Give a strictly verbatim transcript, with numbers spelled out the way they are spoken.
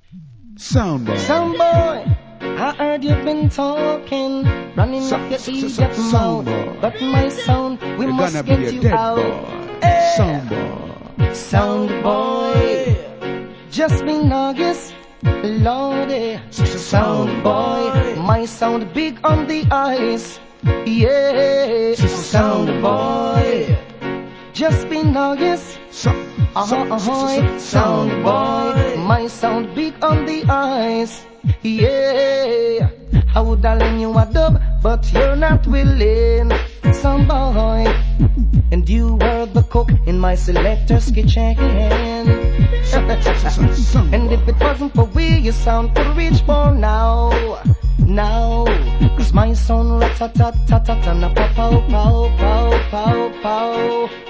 Sound boy. Sound boy, I heard you've been talking, running So- up your so- idiot so- sound mouth. boy. But my sound, we You're must gonna get be a you dead out. boy. Hey. Sound boy. Sound boy, just be nice, Lordy. Sound boy, my sound big on the ice. Yeah, sound boy, just be nice. So- Uh-huh, so- uh-huh, sound boy, my sound big on the ice. Yeah, I would have lend you a dub, but you're not willing. Sound boy, and you were the cook in my selector's kitchen. And if it wasn't for we, your sound could reach for now. Now, cause my sound rat-tat-tat-tat-tat, and a pow-pow-pow-pow-pow-pow.